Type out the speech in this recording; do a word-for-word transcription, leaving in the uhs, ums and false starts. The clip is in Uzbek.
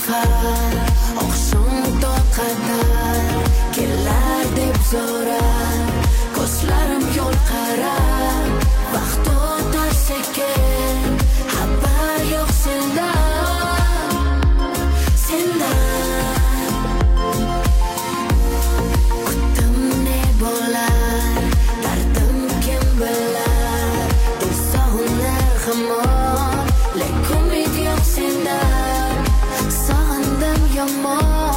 sahar oqshom qadar kelar deb so'rar ko'zlarim yo'l qarar vaqt o'tar sekin xabar yo'q sendan sendan kutdim ne bo'lar dardim kim bilar dil sog'inir hamon lekin umid yo'q sendan sog'indim yomon